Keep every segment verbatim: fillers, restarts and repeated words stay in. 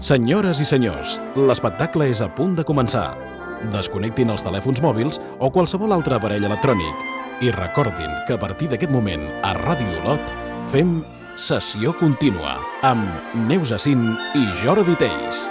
Senyores i senyors, l'espectacle és a punt de començar. Desconnectin els telèfons mòbils o qualsevol altre aparell electrònic i recordin que a partir d'aquest moment a Ràdio Olot fem Sessió Contínua amb Neus Acín i Jordi Teis.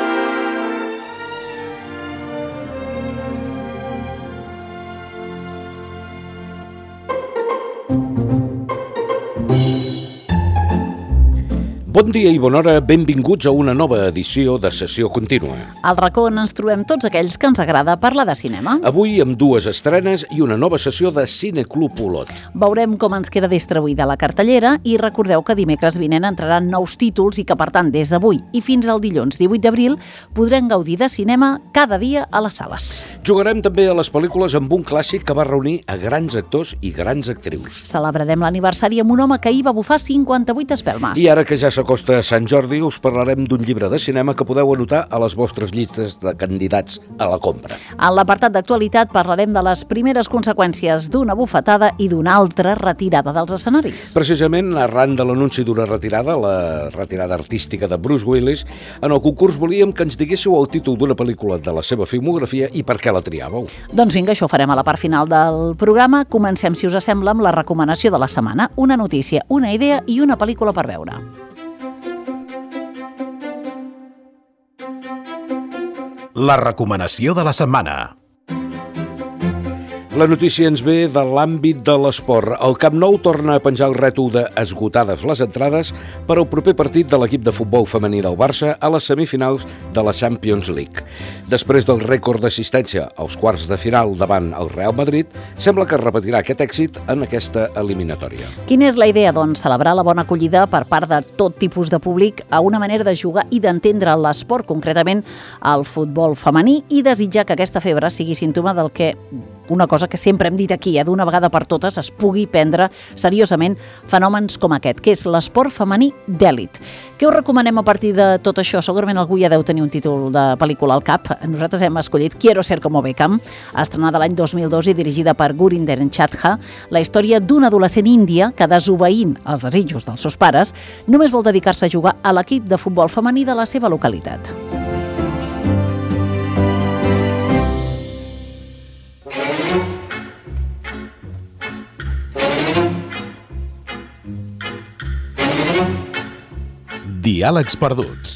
Bon dia i bona hora, benvinguts a una nova edició de Sessió Contínua. Al racó on ens trobem tots aquells que ens agrada parlar de cinema. Avui amb dues estrenes i una nova sessió de Cineclub Olot. Veurem com ens queda distribuïda la cartellera i recordeu que dimecres vinent entraran nous títols i que, per tant, des d'avui i fins al dilluns divuit d'abril podrem gaudir de cinema cada dia a les sales. Jugarem també a les pel·lícules amb un clàssic que va reunir a grans actors i grans actrius. Celebrarem l'aniversari amb un home que ahir va bufar cinquanta-vuit espelmes. I ara que ja s'acosta a Sant Jordi, us parlarem d'un llibre de cinema que podeu anotar a les vostres llistes de candidats a la compra. En l'apartat d'actualitat parlarem de les primeres conseqüències d'una bufetada i d'una altra retirada dels escenaris. Precisament arran de l'anunci d'una retirada, la retirada artística de Bruce Willis, en el concurs volíem que ens diguéssiu el títol d'una pel·lícula de la seva filmografia i per què la triàveu. Doncs vinga, això ho farem a la part final del programa. Comencem, si us sembla, amb la recomanació de la setmana. Una notícia, una idea i una pel·lícula per veure. La recomanació de la setmana. La notícia ens ve de l'àmbit de l'esport. El Camp Nou torna a penjar el rètol de esgotades les entrades per al proper partit de l'equip de futbol femení del Barça a les semifinals de la Champions League. Després del rècord d'assistència als quarts de final davant el Real Madrid, sembla que repetirà aquest èxit en aquesta eliminatòria. Quina és la idea? Doncs celebrar la bona acollida per part de tot tipus de públic a una manera de jugar i d'entendre l'esport, concretament el futbol femení, i desitjar que aquesta febre sigui símptoma del que una cosa que sempre hem dit aquí, eh, d'una vegada per totes es pugui prendre seriosament fenòmens com aquest, que és l'esport femení d'èlit. Què us recomanem a partir de tot això? Segurament algú ja deu tenir un títol de pel·lícula al cap. Nosaltres hem escollit Quiero ser como Beckham, estrenada l'any dos mil dos i dirigida per Gurinder Chadha, la història d'una adolescent índia que, desobeint els desitjos dels seus pares, només vol dedicar-se a jugar a l'equip de futbol femení de la seva localitat. Diàlegs perduts.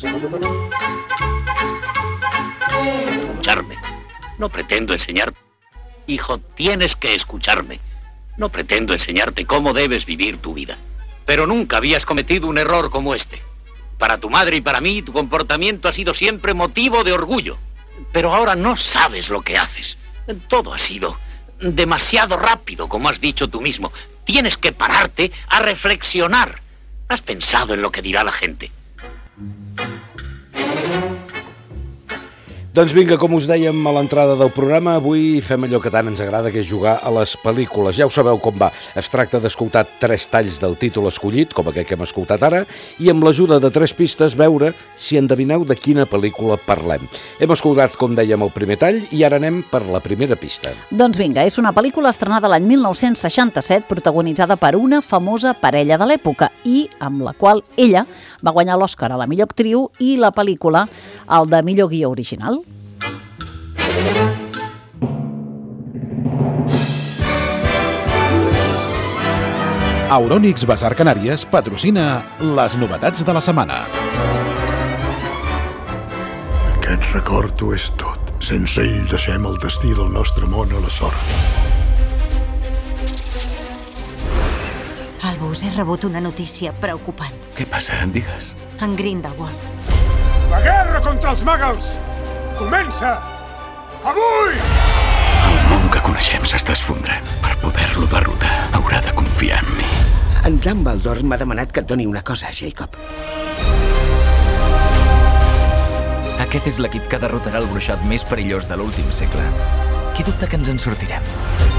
Escucharme. No pretendo enseñar. Hijo, tienes que escucharme. No pretendo enseñarte cómo debes vivir tu vida. Pero nunca habías cometido un error como este. Para tu madre y para mí, tu comportamiento ha sido siempre motivo de orgullo. Pero ahora no sabes lo que haces. Todo ha sido demasiado rápido, como has dicho tú mismo. Tienes que pararte a reflexionar. ¿Has pensado en lo que dirá la gente? Doncs vinga, com us dèiem a l'entrada del programa, avui fem allò que tant ens agrada, que és jugar a les pel·lícules. Ja ho sabeu com va. Es tracta d'escoltar tres talls del títol escollit, com aquell que hem escoltat ara, i amb l'ajuda de tres pistes veure si endevineu de quina pel·lícula parlem. Hem escoltat, com dèiem, el primer tall i ara anem per la primera pista. Doncs vinga, és una pel·lícula estrenada l'any mil nou-cents seixanta-set, protagonitzada per una famosa parella de l'època i amb la qual ella va guanyar l'Oscar a la millor actriu i la pel·lícula el de millor guió original. Eurònix Basar Canàries patrocina les novetats de la setmana. Aquest record ho és tot. Sense ell deixem el destí del nostre món a la sort. Albus, he rebut una notícia preocupant. Què passa? Digues. En Grindelwald. La guerra contra els Muggles comença avui! El món que coneixem s'està esfondrant. Per poder-lo derrotar, haurà de confiar en mi. En Dumbledore m'ha demanat que et doni una cosa, Jacob. Aquest és l'equip que derrotarà el bruixot més perillós de l'últim segle. Qui dubta que ens en sortirem?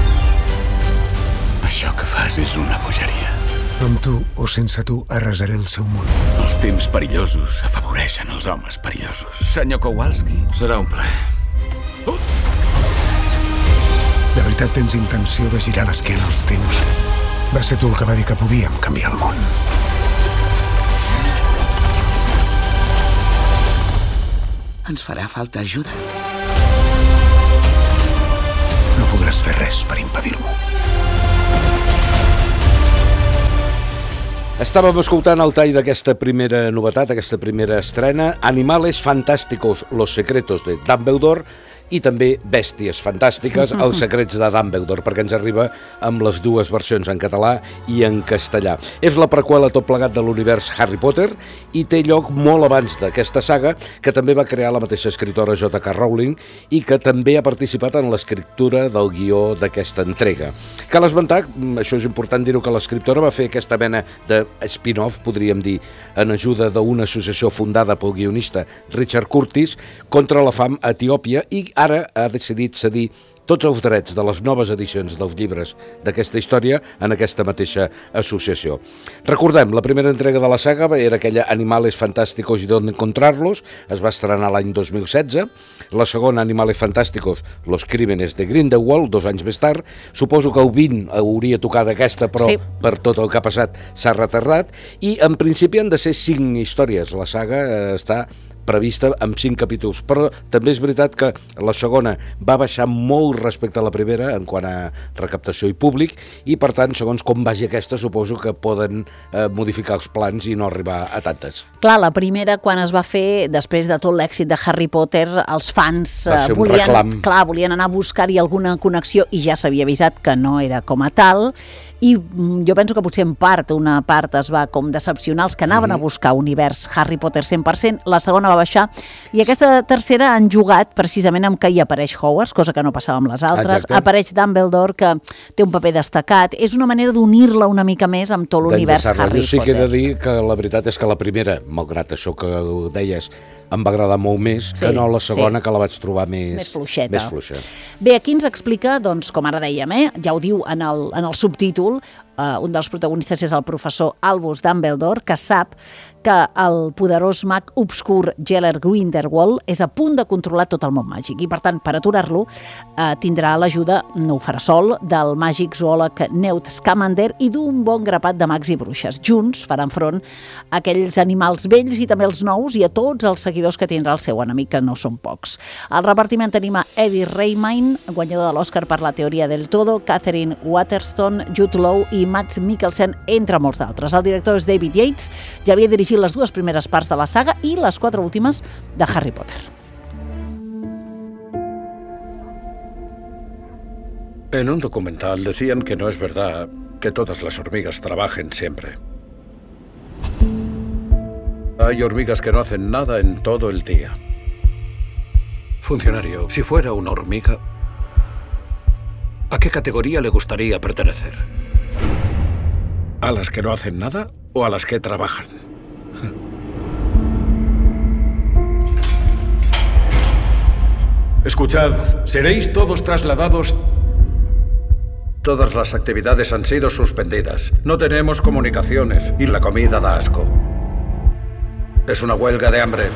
Això que fas és una bogeria. Amb tu o sense tu arrasaré el seu món. Els temps perillosos afavoreixen els homes perillosos. Senyor Kowalski. Serà un plaer. Oh! De veritat tens intenció de girar l'esquena als temps? Va ser tu el que va dir que podíem canviar el món. Ens farà falta ajuda. No podràs fer res per impedir-m'ho. Estàvem escoltant el tall d'aquesta primera novetat, aquesta primera estrena, Animales Fantásticos, Los Secretos de Dumbledore, i també Bèsties Fantàstiques, Els secrets de Dumbledore, perquè ens arriba amb les dues versions, en català i en castellà. És la preqüela tot plegat de l'univers Harry Potter i té lloc molt abans d'aquesta saga, que també va crear la mateixa escritora J K Rowling i que també ha participat en l'escriptura del guió d'aquesta entrega. Cal esmentar, això és important dir-ho, que l'escriptora va fer aquesta mena de spin-off, podríem dir, en ajuda d'una associació fundada pel guionista Richard Curtis contra la fam a Etiòpia, i ara ha decidit cedir tots els drets de les noves edicions dels llibres d'aquesta història en aquesta mateixa associació. Recordem, la primera entrega de la saga era aquella Animales Fantásticos y dónde encontrarlos, es va estrenar l'any dos mil setze, la segona Animales Fantásticos, Los crímenes de Grindelwald, dos anys més tard. Suposo que el vint hauria tocat aquesta, però sí, per tot el que ha passat s'ha retardat, i en principi han de ser cinc històries. La saga està prevista amb cinc capítols, però també és veritat que la segona va baixar molt respecte a la primera en quant a recaptació i públic, i per tant, segons com vagi aquesta, suposo que poden eh, modificar els plans i no arribar a tantes. Clar, la primera, quan es va fer, després de tot l'èxit de Harry Potter, els fans eh, volien, clar, volien anar a buscar-hi alguna connexió, i ja s'havia avisat que no era com a tal, i jo penso que potser en part, una part es va com decepcionar els que anaven mm-hmm. a buscar univers Harry Potter cent per cent, la segona va baixar, i aquesta tercera han jugat precisament amb que hi apareix Hogwarts, cosa que no passava amb les altres. Exacte. Apareix Dumbledore, que té un paper destacat. És una manera d'unir-la una mica més amb tot l'univers Harry Potter. Jo sí que he de dir que la veritat és que la primera, malgrat això que ho deies, em va agradar molt més, sí, que no la segona, sí, que la vaig trobar més, més fluixeta. Més fluixa. Bé, aquí ens explica, doncs, com ara dèiem, eh? ja ho diu en el, en el subtítol, eh, un dels protagonistes és el professor Albus Dumbledore, que sap que el poderós mag obscur Gellert Grindelwald és a punt de controlar tot el món màgic, i per tant, per aturar-lo, eh, tindrà l'ajuda, no ho farà sol, del màgic zoòleg Newt Scamander i d'un bon grapat de mags i bruixes. Junts faran front a aquells animals vells i també els nous, i a tots els seguidors que tindrà el seu enemic, que no són pocs. Al repartiment tenim a Eddie Redmayne, guanyador de l'Oscar per La teoria del todo, Catherine Waterston, Jude Law i Mads Mikkelsen, entre molts d'altres. El director és David Yates, ja havia dirigit les dues primeres parts de la saga i les quatre últimes de Harry Potter. En un documental decían que no es verdad que todas las hormigas trabajen siempre. Hay hormigas que no hacen nada en todo el día. Funcionario, si fuera una hormiga, ¿a qué categoría le gustaría pertenecer? ¿A las que no hacen nada o a las que trabajan? Escuchad, seréis todos trasladados. Todas las actividades han sido suspendidas. No tenemos comunicaciones y la comida da asco. Es una huelga de hambre.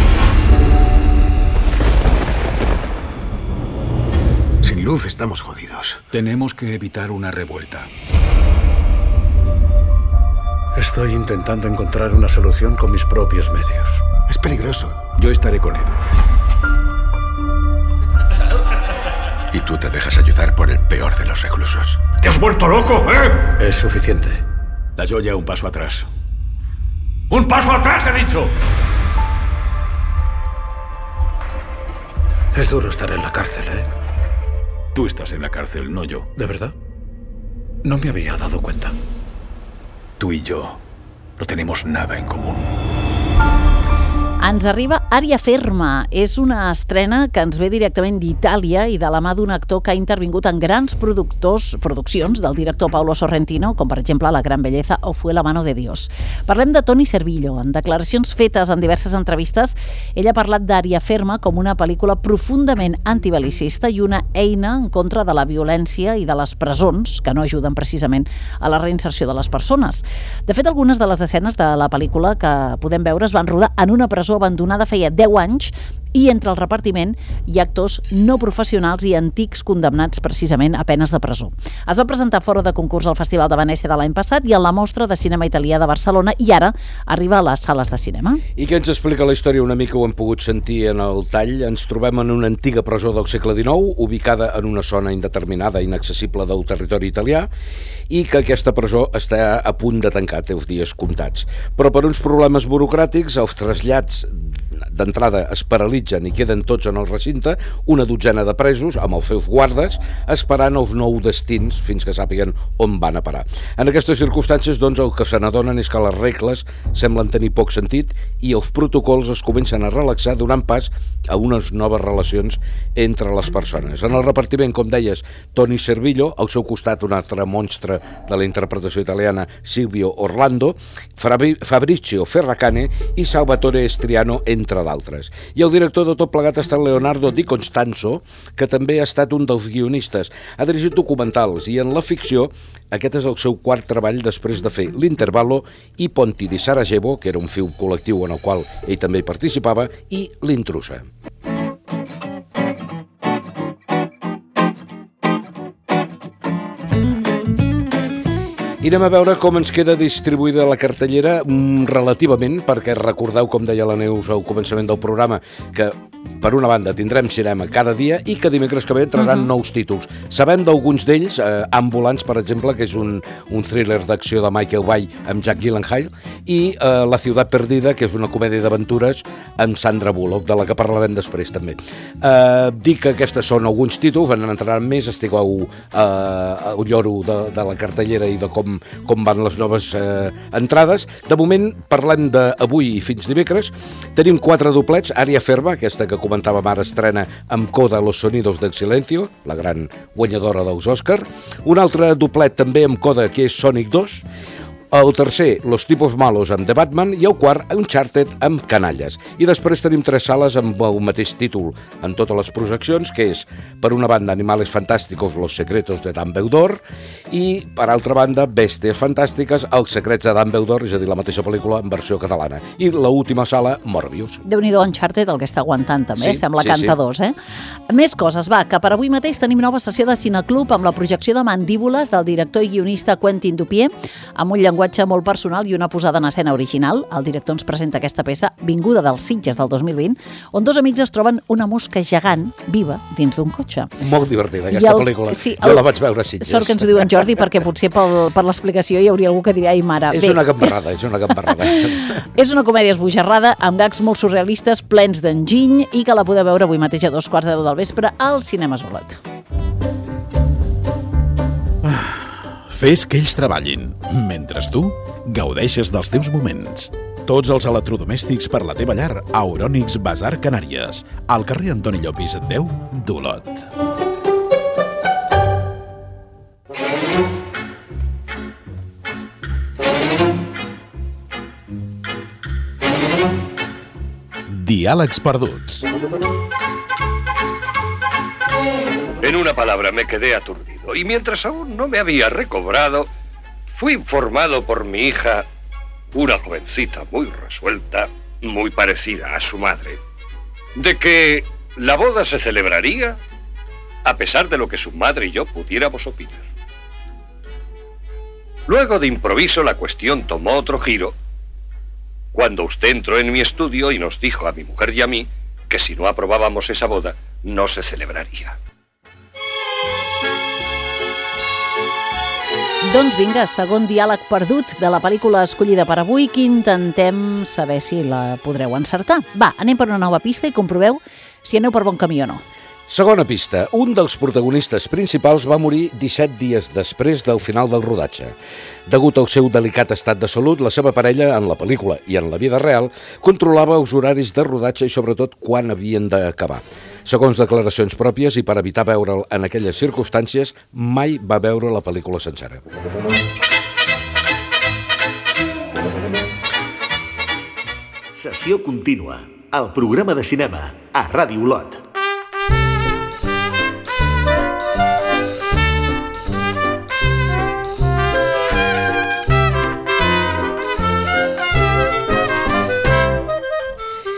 Sin luz estamos jodidos. Tenemos que evitar una revuelta. Estoy intentando encontrar una solución con mis propios medios. Es peligroso. Yo estaré con él. Y tú te dejas ayudar por el peor de los reclusos. ¿Te has vuelto loco, eh? Es suficiente. La Joya, un paso atrás. ¡Un paso atrás, he dicho! Es duro estar en la cárcel, ¿eh? Tú estás en la cárcel, no yo. ¿De verdad? No me había dado cuenta. Tú y yo no tenemos nada en común. Ens arriba Aria Ferma. És una estrena que ens ve directament d'Itàlia i de la mà d'un actor que ha intervingut en grans productors, produccions del director Paolo Sorrentino, com per exemple La gran belleza o Fue la mano de Dios. Parlem de Toni Servillo. En declaracions fetes en diverses entrevistes, ell ha parlat d'Aria Ferma com una pel·lícula profundament antibelicista i una eina en contra de la violència i de les presons, que no ajuden precisament a la reinserció de les persones. De fet, algunes de les escenes de la pel·lícula que podem veure es van rodar en una presó presó abandonada feia deu anys i entre el repartiment hi ha actors no professionals i antics condemnats precisament a penes de presó. Es va presentar fora de concurs al Festival de Venècia de l'any passat i a la Mostra de Cinema Italià de Barcelona i ara arriba a les sales de cinema. I què ens explica la història? Una mica ho hem pogut sentir en el tall. Ens trobem en una antiga presó del segle dinou, ubicada en una zona indeterminada, inaccessible del territori italià, i que aquesta presó està a punt de tancar, té els dies comptats. Però per uns problemes burocràtics, els trasllats d'entrada es paralitzen i queden tots en el recinte, una dotzena de presos amb els seus guardes esperant els nous destins fins que sàpiguen on van a parar. En aquestes circumstàncies, doncs, el que se n'adonen és que les regles semblen tenir poc sentit i els protocols es comencen a relaxar, donant pas a unes noves relacions entre les persones. En el repartiment, com deies, Toni Servillo, al seu costat un altre monstre de la interpretació italiana, Silvio Orlando, Fabrizio Ferracane i Salvatore Estriano, entre d'altres. I el director de tot plegat ha estat Leonardo Di Constanzo, que també ha estat un dels guionistes. Ha dirigit documentals i en la ficció aquest és el seu quart treball després de fer L'Intervallo i Ponti di Sarajevo, que era un film col·lectiu en el qual ell també hi participava, i L'Intrusa. I anem a veure com ens queda distribuïda la cartellera relativament, perquè recordeu, com deia la Neus al començament del programa, que per una banda tindrem cinema cada dia i que dimecres que ve entraran uh-huh. nous títols. Sabem d'alguns d'ells, eh, Ambulants, per exemple, que és un, un thriller d'acció de Michael Bay amb Jack Gyllenhaal, i eh, La ciutat perdida, que és una comèdia d'aventures amb Sandra Bullock, de la que parlarem després també. Eh, dic que aquestes són alguns títols, en entraran més, estigueu eh, al lloro de, de la cartellera i de com, com van les noves eh, entrades. De moment parlem d'avui i fins dimecres. Tenim quatre doblets. Ària Ferma, aquesta que comentàvem ara, estrena amb Coda Los Sonidos del Silencio, la gran guanyadora dels Òscar. Un altre doblet també amb Coda, que és Sonic dos. El tercer, Los tipos malos, amb The Batman, i el quart, Uncharted, amb Canalles. I després tenim tres sales amb el mateix títol en totes les projeccions, que és, per una banda, Animales fantásticos, Los secretos de Dumbledore, i, per altra banda, Bèsties fantàstiques, Els secrets de Dumbledore, és a dir, la mateixa pel·lícula en versió catalana. I l'última sala, Morbius. Déu-n'hi-do, Uncharted, el que està aguantant també, sí, sembla sí, cantadors, sí. eh? Més coses, va, que per avui mateix tenim nova sessió de Cineclub amb la projecció de Mandíbules del director i guionista Quentin Dupieux, amb un llenguatge molt personal i una posada en escena original. El director ens presenta aquesta peça, vinguda dels Sitges del dos mil vint, on dos amics es troben una mosca gegant viva dins d'un cotxe. Molt divertida aquesta el, pel·lícula. Sí, el, jo la vaig veure a Sitges. Sort que ens ho diu en Jordi, perquè potser pel, per l'explicació hi hauria algú que diria, ai mare. És Bé. una gambarrada, és una gambarrada. És una comèdia esbojarrada, amb gags molt surrealistes, plens d'enginy, i que la podeu veure avui mateix a dos quarts de deu del vespre al Cinema Solot. Fes que ells treballin, mentre tu gaudeixes dels teus moments. Tots els electrodomèstics per la teva llar a Euronics Bazar Canàries, al carrer Antoni Llopis deu d'Olot. Diàlegs perduts. En una palabra, me quedé aturdido, y mientras aún no me había recobrado, fui informado por mi hija, una jovencita muy resuelta, muy parecida a su madre, de que la boda se celebraría a pesar de lo que su madre y yo pudiéramos opinar. Luego, de improviso, la cuestión tomó otro giro cuando usted entró en mi estudio y nos dijo a mi mujer y a mí que si no aprobábamos esa boda, no se celebraría. Doncs vinga, segon diàleg perdut de la pel·lícula escollida per avui, que intentem saber si la podreu encertar. Va, anem per una nova pista i comproveu si aneu per bon camí o no. Segona pista. Un dels protagonistes principals va morir disset dies després del final del rodatge. Degut al seu delicat estat de salut, la seva parella, en la pel·lícula i en la vida real, controlava els horaris de rodatge i sobretot quan havien d'acabar. Segons declaracions pròpies i per evitar veure'l en aquelles circumstàncies, mai va veure la pel·lícula sencera. Sessió contínua. El programa de cinema a Ràdio Olot.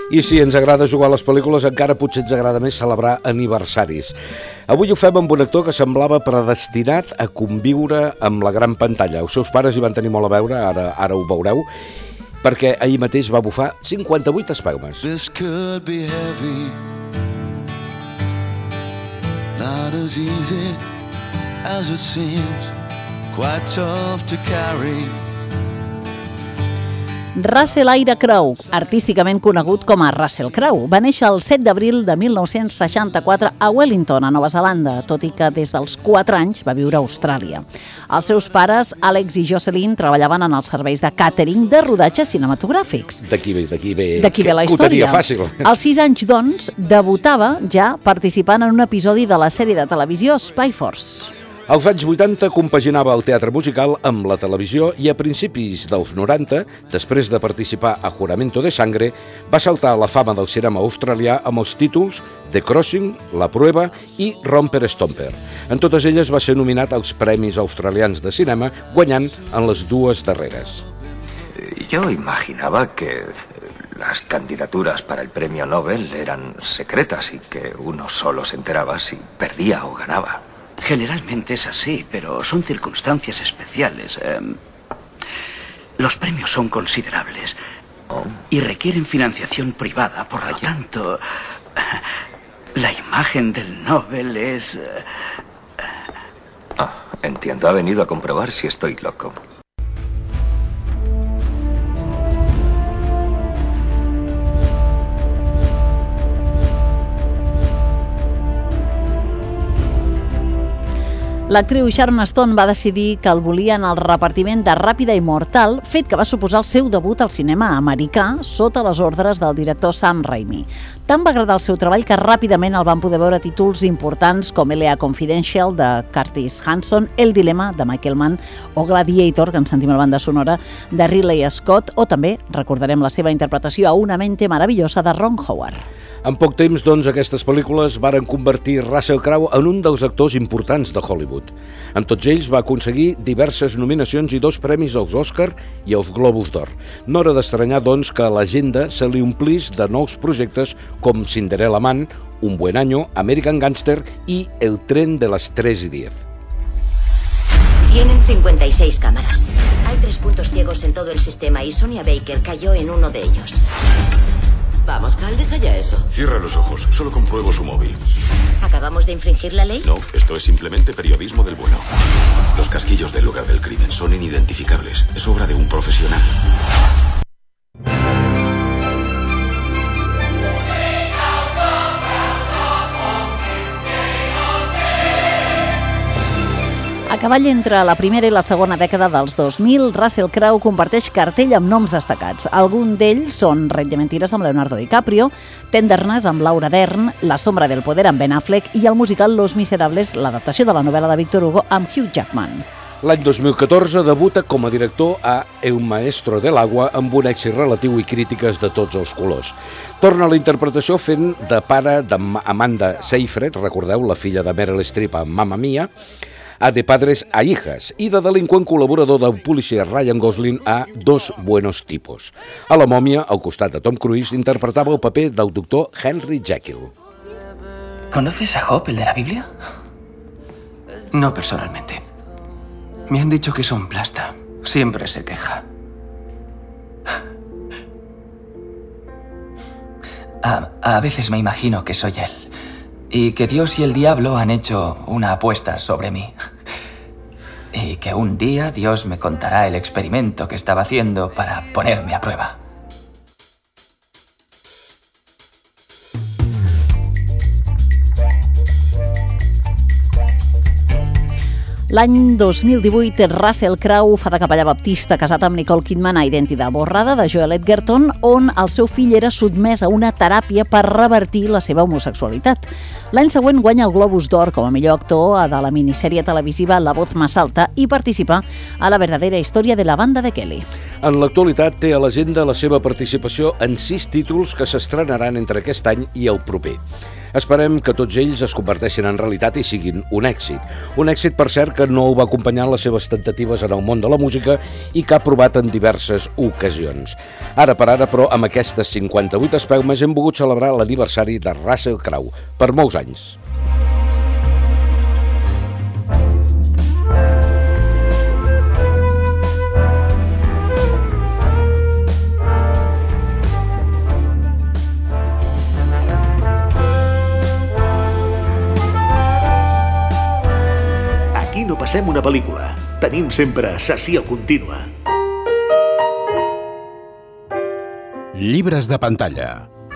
I si ens agrada jugar a les pel·lícules, encara potser ens agrada més celebrar aniversaris. Avui ho fem amb un actor que semblava predestinat a conviure amb la gran pantalla. Els seus pares hi van tenir molt a veure, ara, ara ho veureu, perquè ahir mateix va bufar cinquanta-vuit espelmes. This could be heavy, not as easy as it seems, quite tough to carry. Russell Aire Crowe, artísticament conegut com a Russell Crowe, va néixer el set d'abril de mil nou-cents seixanta-quatre a Wellington, a Nova Zelanda, tot i que des dels quatre anys va viure a Austràlia. Els seus pares, Alex i Jocelyn, treballaven en els serveis de càtering de rodatges cinematogràfics. D'aquí ve, d'aquí ve, d'aquí ve la història. Fàcil. Als sis anys, doncs, debutava ja participant en un episodi de la sèrie de televisió Spy Force. Als anys vuitanta compaginava el teatre musical amb la televisió i a principis dels noranta, després de participar a Juramento de Sangre, va saltar a la fama del cinema australià amb els títols The Crossing, La Prueba i Romper Stomper. En totes elles va ser nominat als Premis Australians de Cinema, guanyant en les dues darreres. Yo imaginaba que las candidaturas para el premio Nobel eran secretas y que uno solo se enteraba si perdía o ganaba. Generalmente es así, pero son circunstancias especiales. Eh, los premios son considerables y requieren financiación privada. Por lo tanto, la imagen del Nobel es... Eh, ah, entiendo. Ha venido a comprobar si estoy loco. L'actriu Sharon Stone va decidir que el volien al repartiment de Ràpida i Mortal, fet que va suposar el seu debut al cinema americà sota les ordres del director Sam Raimi. Tant va agradar el seu treball que ràpidament el van poder veure títols importants com L A Confidential de Curtis Hanson, El Dilema de Michael Mann o Gladiator, que en sentim la banda sonora, de Ridley Scott, o també recordarem la seva interpretació a Una mente maravillosa de Ron Howard. En poc temps, doncs, aquestes pel·lícules varen convertir Russell Crowe en un dels actors importants de Hollywood. En tots ells va aconseguir diverses nominacions i dos premis als Oscar i als Globus d'Or. No era d'estranyar, doncs, que a l'agenda se li omplís de nous projectes com Cinderella Man, Un buen año, American Gangster i El tren de las tres y diez. Tienen cincuenta y seis cámaras. Hay tres puntos ciegos en todo el sistema y Sonia Baker cayó en uno de ellos. Vamos, Cal, deja ya eso. Cierra los ojos, solo compruebo su móvil. ¿Acabamos de infringir la ley? No, esto es simplemente periodismo del bueno. Los casquillos del lugar del crimen son inidentificables. Es obra de un profesional. A cavall entre la primera i la segona dècada dels dos mil, Russell Crowe comparteix cartell amb noms destacats. Alguns d'ells són Red de Mentiras amb Leonardo DiCaprio, Tenderness amb Laura Dern, La sombra del poder amb Ben Affleck i el musical Los Miserables, l'adaptació de la novel·la de Victor Hugo amb Hugh Jackman. L'any dos mil catorze debuta com a director a El maestro del agua amb un èxit relatiu i crítiques de tots els colors. Torna a la interpretació fent de pare d'Amanda Seyfried, recordeu, la filla de Meryl Streep a Mamma Mia, a De padres a hijas i de delinqüent col·laborador del policia Ryan Gosling a Dos buenos tipos. A La mòmia, al costat de Tom Cruise, interpretava el paper del doctor Henry Jekyll. ¿Conoces a Job, el de la Biblia? No personalmente. Me han dicho que es un plasta. Siempre se queja. A, a veces me imagino que soy él. Y que Dios y el diablo han hecho una apuesta sobre mí. Y que un día Dios me contará el experimento que estaba haciendo para ponerme a prueba. L'any dos mil divuit, Russell Crowe fa de capellà baptista casat amb Nicole Kidman a Identitat borrada de Joel Edgerton, on el seu fill era sotmès a una teràpia per revertir la seva homosexualitat. L'any següent guanya el Globus d'Or com a millor actor de la minissèrie televisiva La voz más alta i participa a La verdadera història de la banda de Kelly. En l'actualitat té a l'agenda la seva participació en sis títols que s'estrenaran entre aquest any i el proper. Esperem que tots ells es converteixin en realitat i siguin un èxit. Un èxit, per cert, que no ho va acompanyar en les seves tentatives en el món de la música i que ha provat en diverses ocasions. Ara per ara, però, amb aquestes cinquanta-vuit espelmes hem volgut celebrar l'aniversari de Russell Crowe per molts anys. No passem una pel·lícula. Tenim sempre sessió contínua. Llibres de pantalla.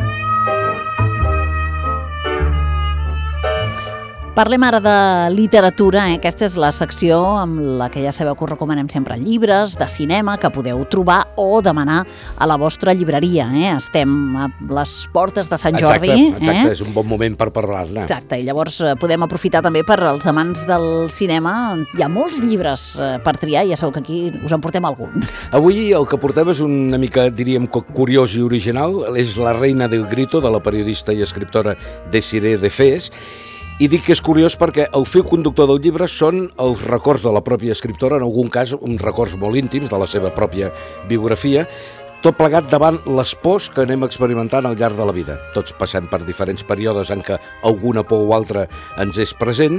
Parlem ara de literatura, eh? Aquesta és la secció amb la que ja sabeu que us recomanem sempre llibres de cinema que podeu trobar o demanar a la vostra llibreria. Eh? Estem a les portes de Sant Jordi. Exacte, exacte, eh? És un bon moment per parlar-ne. Exacte, i llavors podem aprofitar també per als amants del cinema. Hi ha molts llibres per triar i ja sabeu que aquí us en portem algun. Avui el que portem és una mica, diríem, curiós i original. És La reina del grito, de la periodista i escriptora Desiree Defés. I dic que és curiós perquè el fil conductor del llibre són els records de la pròpia escriptora, en algun cas uns records molt íntims de la seva pròpia biografia, tot plegat davant les pors que anem experimentant al llarg de la vida. Tots passem per diferents períodes en què alguna por o altra ens és present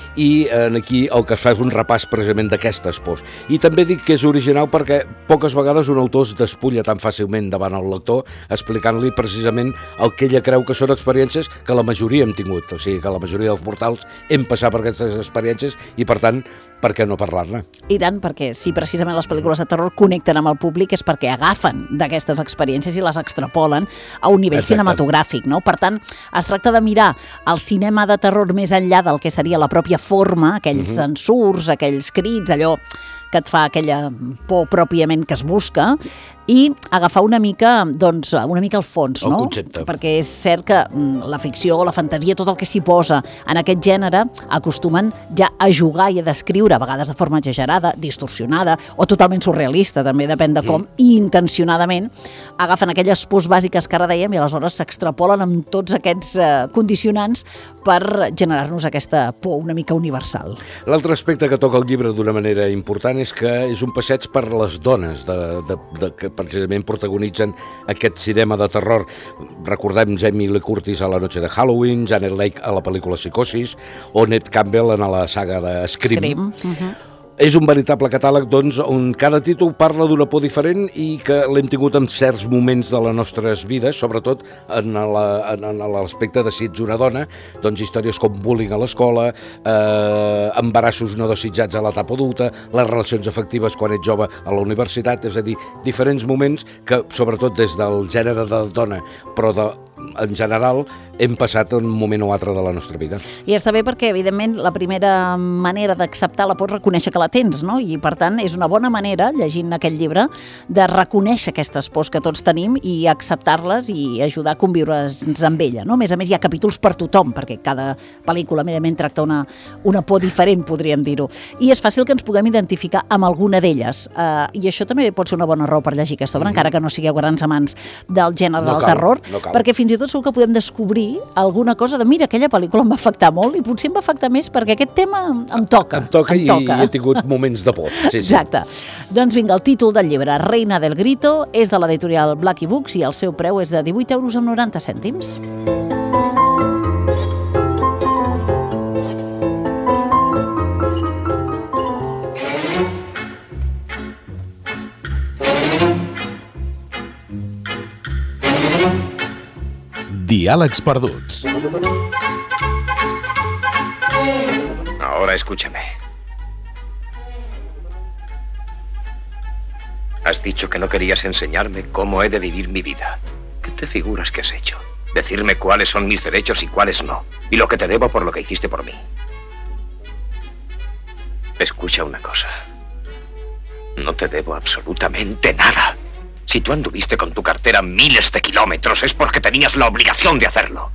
i aquí el que es fa és un repàs precisament d'aquestes pors. I també dic que és original perquè poques vegades un autor es despulla tan fàcilment davant el lector explicant-li precisament el que ella creu que són experiències que la majoria hem tingut, o sigui que la majoria dels mortals hem passat per aquestes experiències i per tant, per què no parlar-ne? I tant, perquè si precisament les pel·lícules de terror connecten amb el públic és perquè agafen d'aquestes experiències i les extrapolen a un nivell Exacte. cinematogràfic, no? Per tant, es tracta de mirar el cinema de terror més enllà del que seria la pròpia forma, aquells uh-huh. ensurts, aquells crits, allò que et fa aquella por pròpiament que es busca, i agafar una mica, doncs, una mica el fons, el no? concepte. Perquè és cert que la ficció, la fantasia, tot el que s'hi posa en aquest gènere acostumen ja a jugar i a descriure, a vegades de forma exagerada, distorsionada o totalment surrealista, també depèn de com, mm. i intencionadament agafen aquelles pors bàsiques que ara dèiem i aleshores s'extrapolen amb tots aquests eh, condicionants per generar-nos aquesta por una mica universal. L'altre aspecte que toca el llibre d'una manera important és que és un passeig per les dones de, de, de, que precisament protagonitzen aquest cinema de terror. Recordem Jamie Lee Curtis a La noche de Halloween, Janet Leigh a la pel·lícula Psicosis o Ned Campbell en la saga de Scream. Scream. Uh-huh. És un veritable catàleg, doncs, on cada títol parla d'una por diferent i que l'hem tingut en certs moments de les nostres vides, sobretot en la, en l'aspecte de si ets una dona, doncs històries com bullying a l'escola, eh, embarassos no desitjats a l'etapa adulta, les relacions afectives quan ets jove a la universitat, és a dir, diferents moments que, sobretot des del gènere de dona, però de en general, hem passat un moment o altre de la nostra vida. I està bé perquè, evidentment, la primera manera d'acceptar la por és reconèixer que la tens, no? I, per tant, és una bona manera, llegint aquest llibre, de reconèixer aquestes pors que tots tenim i acceptar-les i ajudar a conviure'ns amb ella, no? A més a més, hi ha capítols per tothom, perquè cada pel·lícula, evidentment, tracta una, una por diferent, podríem dir-ho. I és fàcil que ens puguem identificar amb alguna d'elles. Uh, I això també pot ser una bona raó per llegir aquesta obra, mm-hmm. encara que no sigueu grans amants del gènere no del cal, terror, no cal. Perquè fins i tot segur que podem descobrir alguna cosa de mira, aquella pel·lícula em va afectar molt i potser em va afectar més perquè aquest tema em toca. Em toca, em i, toca. i he tingut moments de por. Sí, sí. Exacte. Doncs vinga, el títol del llibre, Reina del Grito, és de l'editorial Blackie Books i el seu preu és de divuit euros amb noranta cèntims. Diàlegs perduts. Ahora escúchame. Has dicho que no querías enseñarme cómo he de vivir mi vida. ¿Qué te figuras que has hecho? Decirme cuáles son mis derechos y cuáles no. Y lo que te debo por lo que hiciste por mí. Escucha una cosa. No te debo absolutamente nada. Si tú anduviste con tu cartera miles de kilómetros es porque tenías la obligación de hacerlo.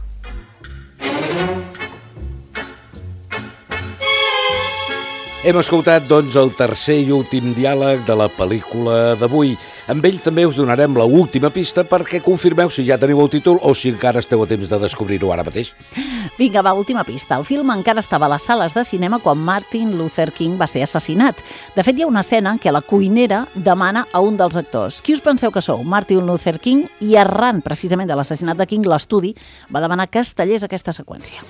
Hem escoltat, doncs, el tercer i últim diàleg de la pel·lícula d'avui. Amb ell també us donarem la última pista perquè confirmeu si ja teniu el títol o si encara esteu a temps de descobrir-ho ara mateix. Vinga, va, última pista. El film encara estava a les sales de cinema quan Martin Luther King va ser assassinat. De fet, hi ha una escena en què la cuinera demana a un dels actors: qui us penseu que sou? Martin Luther King? I arran, precisament, de l'assassinat de King, l'estudi va demanar que es tallés aquesta seqüència.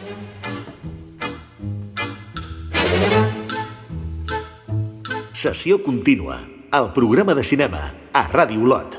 Sessió contínua, el programa de cinema a Ràdio Olot.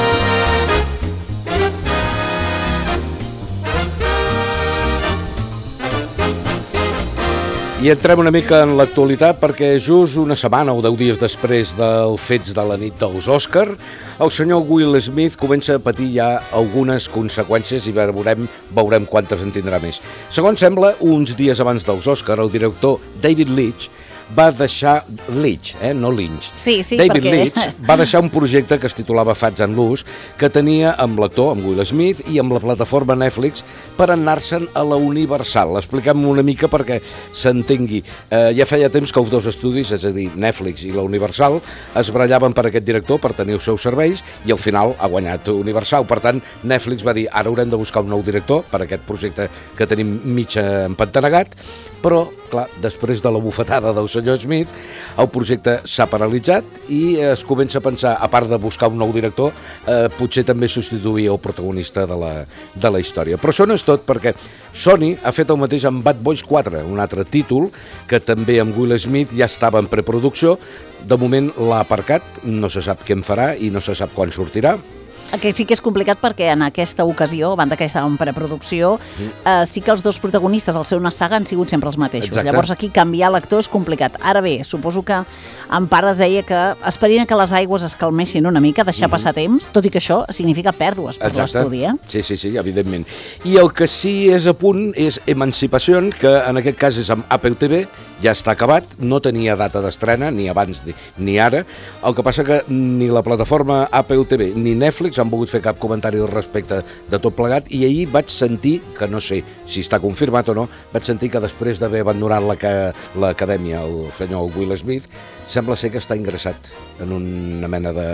I entrem una mica en l'actualitat perquè just una setmana o deu dies després dels fets de la nit dels Òscar, el senyor Will Smith comença a patir ja algunes conseqüències i veurem, veurem quantes en tindrà més. Segons sembla, uns dies abans dels Òscar, el director David Leitch va deixar Leitch, eh, no Lynch. Sí, sí, David perquè... Leitch va deixar un projecte que es titulava Fats and Loose, que tenia amb l'actor, amb Will Smith, i amb la plataforma Netflix per anar-se'n a la Universal. Expliquem una mica perquè s'entengui. Eh, ja feia temps que els dos estudis, és a dir, Netflix i la Universal, es barallaven per aquest director per tenir els seus serveis i al final ha guanyat Universal. Per tant, Netflix va dir, ara haurem de buscar un nou director per aquest projecte que tenim mig empantanegat, però, clar, després de la bufetada del senyor Smith, el projecte s'ha paralitzat i es comença a pensar, a part de buscar un nou director, eh, potser també substituir el protagonista de la, de la història. Però això no és tot, perquè Sony ha fet el mateix amb Bad Boys quatre, un altre títol que també amb Will Smith ja estava en preproducció. De moment l'ha aparcat, no se sap què en farà i no se sap quan sortirà. El que sí que és complicat perquè en aquesta ocasió, a banda que estava en preproducció, mm. eh, sí que els dos protagonistes al ser una saga han sigut sempre els mateixos. Exacte. Llavors aquí canviar l'actor és complicat. Ara bé, suposo que en part es deia que esperien que les aigües es calmessin una mica, deixar mm-hmm. passar temps, tot i que això significa pèrdues per l'estudi. Eh? Sí, sí, sí, evidentment. I el que sí és a punt és Emancipación, que en aquest cas és amb Apple T V, ja està acabat, no tenia data d'estrena, ni abans ni, ni ara. El que passa que ni la plataforma Apple T V ni Netflix han volgut fer cap comentari al respecte de tot plegat, i ahir vaig sentir, que no sé si està confirmat o no, vaig sentir que després d'haver abandonat l'acadèmia el senyor Will Smith, sembla ser que està ingressat en una mena de,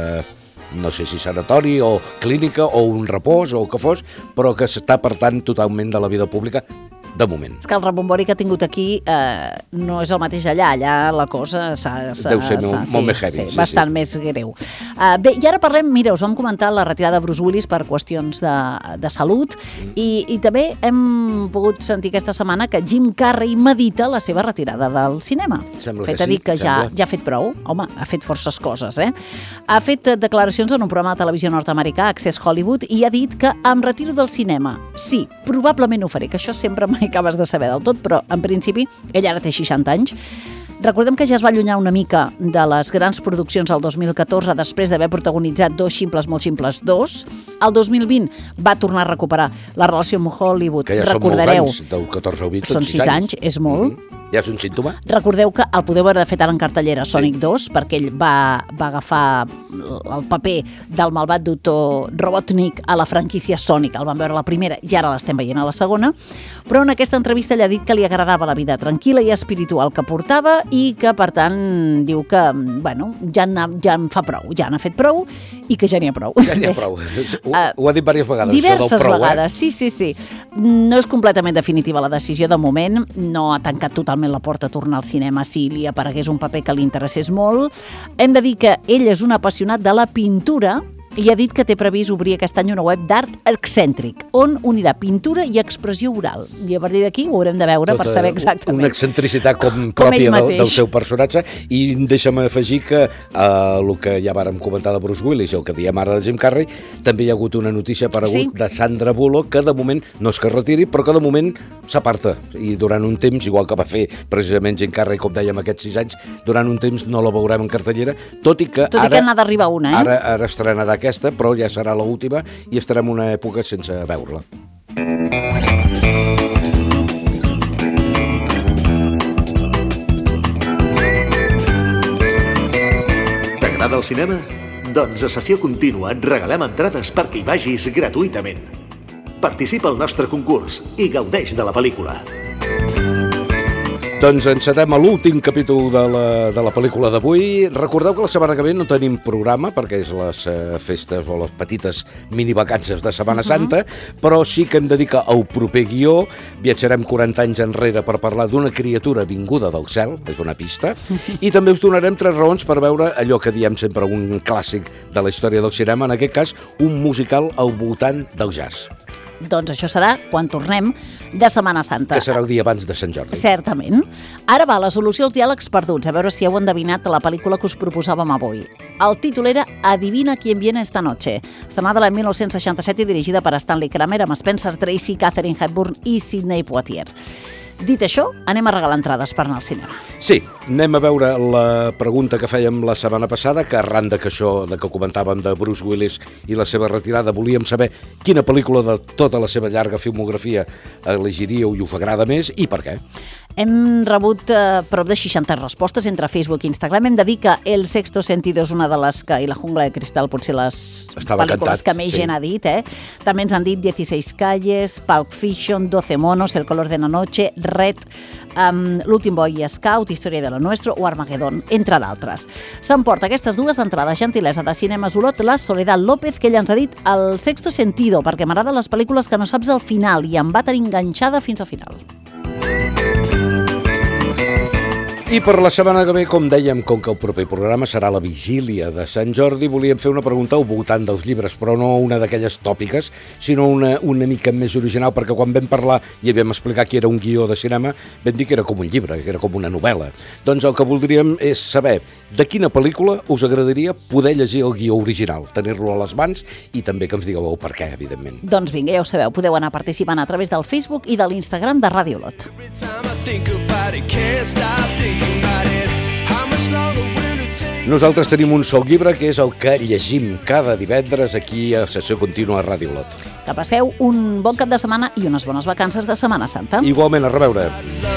no sé si sanatori o clínica o un repòs o el que fos, però que s'està apartant totalment de la vida pública de moment. És que el rebombori que ha tingut aquí eh, no és el mateix allà. Allà la cosa s'ha... Deu ser molt, sí, molt més heavy. Sí, sí, bastant sí. més greu. Uh, bé, i ara parlem, mira, us vam comentar la retirada de Bruce Willis per qüestions de, de salut mm. i, i també hem pogut sentir aquesta setmana que Jim Carrey medita la seva retirada del cinema. Sembla fet que a dir sí, que ja, sembla. ja ha fet prou. Home, ha fet forces coses, eh? Ha fet declaracions en un programa de televisió nord-americà, Access Hollywood, i ha dit que em retiro del cinema. Sí, probablement ho faré, que això sempre mai acabes de saber del tot, però en principi ell ara té seixanta anys. Recordem que ja es va allunyar una mica de les grans produccions el dos mil catorze després d'haver protagonitzat Dos ximples molt ximples dos. El dos mil vint va tornar a recuperar la relació amb Hollywood. Que ja Recordareu, són molts anys, del catorze al vint, són sis anys, és molt. Mm-hmm. Ja és un símptoma. Recordeu que el podeu haver fet ara en cartellera Sonic sí. dos, perquè ell va, va agafar el paper del malvat doctor Robotnik a la franquícia Sonic. El vam veure la primera i ara l'estem veient a la segona. Però en aquesta entrevista ell ha dit que li agradava la vida tranquil·la i espiritual que portava i que, per tant, diu que, bueno, ja, ja en fa prou, ja n'ha fet prou i que ja n'hi ha prou. Ja n'hi ha prou. Ho, uh, ho ha dit diverses vegades, diverses això del prou, vegades, eh? sí, sí, sí. No és completament definitiva la decisió de moment, no ha tancat totalment la porta a tornar al cinema si li aparegués un paper que li interessés molt. Hem de dir que ell és un apassionat de la pintura i ha dit que té previst obrir aquest any una web d'art excèntric, on unirà pintura i expressió oral. I a partir d'aquí ho haurem de veure Tota per saber exactament. Una excentricitat com, com pròpia del, del seu personatge. I deixa'm afegir que eh, el que ja vàrem comentar de Bruce Willis i el que diem ara de Jim Carrey, també hi ha hagut una notícia aparegut sí. de Sandra Bullock, que de moment no és que es retiri, però que de moment s'aparta. I durant un temps, igual que va fer precisament Jim Carrey, com dèiem, aquests sis anys, durant un temps no la veurem en cartellera, tot i que tot ara... i que n'ha d'arribar una, eh? Ara, ara estrenarà aquesta, però ja serà l'última i estarem una època sense veure-la. T'agrada el cinema? Doncs a Sessió Contínua et regalem entrades perquè hi vagis gratuïtament. Participa al nostre concurs i gaudeix de la pel·lícula. Doncs encetem a l'últim capítol de la, de la pel·lícula d'avui. Recordeu que la setmana que ve no tenim programa perquè és les eh, festes o les petites minivacances de Setmana Santa, uh-huh. però sí que hem de dir que al proper guió viatjarem quaranta anys enrere per parlar d'una criatura vinguda del cel, és una pista, i també us donarem tres raons per veure allò que diem sempre un clàssic de la història del cinema, en aquest cas un musical al voltant del jazz. Doncs això serà quan tornem de Setmana Santa. Que serà el dia abans de Sant Jordi. Certament. Ara va, la solució als diàlegs perduts, a veure si heu endevinat la pel·lícula que us proposàvem avui. El títol era Adivina quién viene esta noche, estrenada l'any mil nou-cents seixanta-set i dirigida per Stanley Kramer amb Spencer Tracy, Katharine Hepburn i Sidney Poitier. Dit això, anem a regalar entrades per anar al cinema. Sí, anem a veure la pregunta que fèiem la setmana passada, que arran de que això de que comentàvem de Bruce Willis i la seva retirada, volíem saber quina pel·lícula de tota la seva llarga filmografia elegiríeu i us agrada més i per què. Hem rebut eh, prop de seixanta respostes entre Facebook i Instagram. Hem de dir que El sexto sentido és una de les que, i La jungla de cristal, potser les Estava pel·lícules cantat, que més sí. gent ha dit. Eh? També ens han dit dieciséis calles, Pulp Fiction, doce monos, El color de la noche, Red, um, L'últim boy scout, Història de lo nuestro o Armagedón, entre d'altres. S'emporta aquestes dues entrades, gentilesa de Cinemes Olot, la Soledad López, que ella ens ha dit El sexto sentido, perquè m'agraden les pel·lícules que no saps al final i em va tenir enganxada fins al final. I per la setmana que ve, com dèiem, com que el proper programa serà la vigília de Sant Jordi, volíem fer una pregunta al voltant dels llibres, però no una d'aquelles tòpiques, sinó una, una mica més original, perquè quan vam parlar i vam explicar que era un guió de cinema, vam dir que era com un llibre, que era com una novel·la. Doncs el que voldríem és saber de quina pel·lícula us agradaria poder llegir el guió original, tenir-lo a les mans i també que ens digueu el per què, evidentment. Doncs vinga, ja ho sabeu, podeu anar participant a través del Facebook i de l'Instagram de Ràdio Olot. Nosaltres tenim un sol llibre que és el que llegim cada divendres aquí a Sessió Contínua a Ràdio Olot. Que passeu un bon cap de setmana i unes bones vacances de Setmana Santa. Igualment, a reveure.